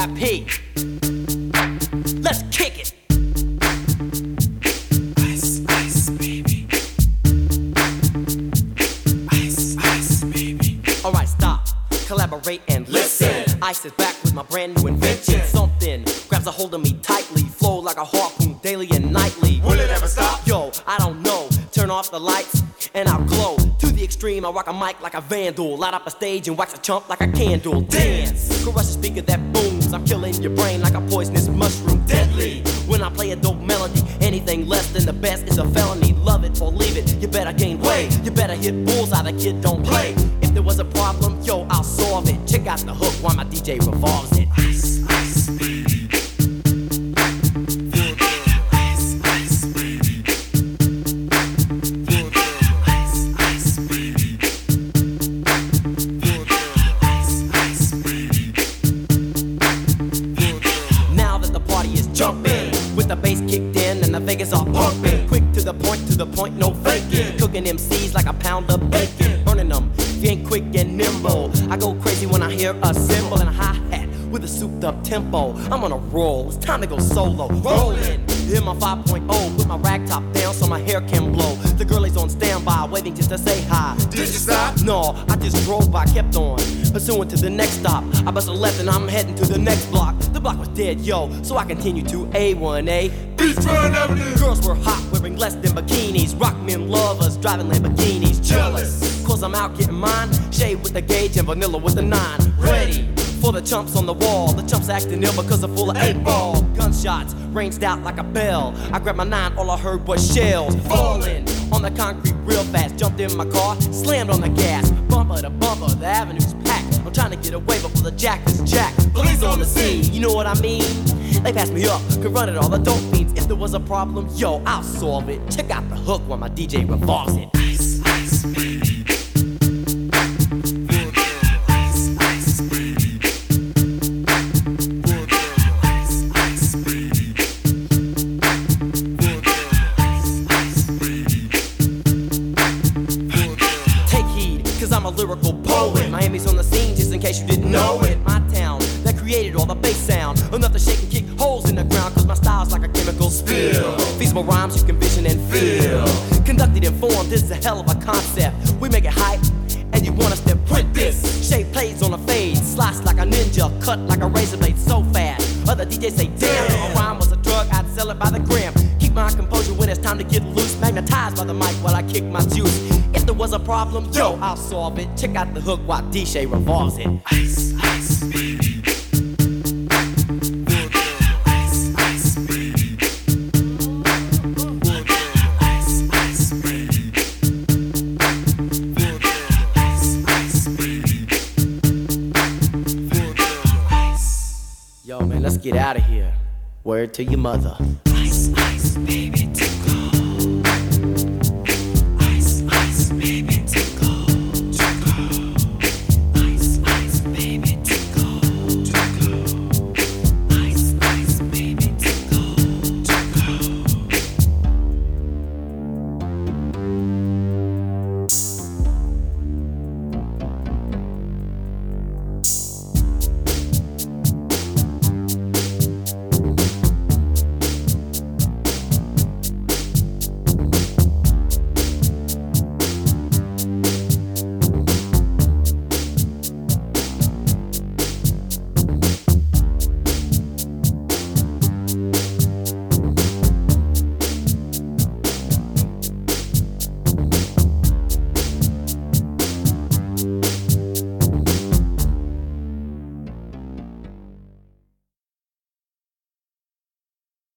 VIP. Let's kick it. Ice, ice, baby. Ice, ice, baby. Alright, stop, collaborate and listen. Ice is back with my brand new invention. Something grabs a hold of me tightly, flow like a harpoon daily and nightly. Will it ever stop? Yo, I don't know. Turn off the lights and I'll glow. To the extreme, I rock a mic like a vandal. Light up a stage and wax a chump like a candle. Dance, crush a speaker that booms. I'm killing your brain like a poisonous mushroom. Deadly, when I play a dope melody. Anything less than the best is a felony. Love it or leave it, you better gain weight. You better hit bullseye, the kid don't play. If there was a problem, yo, I'll solve it. Check out the hook while my DJ revolves it. Ice, ice, baby. Vegas all pumping, quick to the point, no faking. Cooking MCs like a pound of bacon, burning them if you ain't quick and nimble. I go crazy when I hear a cymbal and a hi-hat with a souped up tempo. I'm on a roll, it's time to go solo. Rolling, hit my 5.0, put my rag top down so my hair can blow. The girl is on standby, waiting just to say hi. Did you stop? No, I just drove by, kept on pursuing to the next stop. I bust a left and I'm heading to the next block. The block was dead, yo, so I continued to A1A. Beachfront Avenue. Girls were hot, wearing less than bikinis. Rock men lovers, driving Lamborghinis. Jealous, cause I'm out getting mine. Shade with the gauge and vanilla with the 9. Ready for the chumps on the wall. The chumps acting ill because they're full of 8-ball. Gunshots ranged out like a bell. I grabbed my 9, all I heard was shells falling on the concrete real fast. Jumped in my car, slammed on the gas. Bumper to bumper, the avenue's packed. I'm trying to get away before the jack is jacked. Police on the scene, you know what I mean? They passed me up, could run it all the dope fiends. If there was a problem, yo, I'll solve it. Check out the hook while my DJ revolves it. Ice, ice, baby. Ice, ice, baby. Ice, ice, baby. Ice, baby. Take heed, cause I'm a lyrical poet. Miami's on the scene, just in case you didn't know it. My town, that created all the bass sound. Enough to shake and kick holes in the ground, cause my style's like a chemical spill. Feasible rhymes you can vision and feel. Conducted in form, this is a hell of a concept. We make it hype, and you want us to print this. Shape plays on a fade, slice like a ninja, cut like a razor blade so fast. Other DJs say, damn, if a rhyme was a drug, I'd sell it by the gram. Keep my composure when it's time to get loose. Magnetized by the mic while I kick my juice. If there was a problem, yo, I'll solve it. Check out the hook while DJ revolves it. Ice, ice, baby. Yo, man, let's get out of here. Word to your mother. Ice, ice, baby.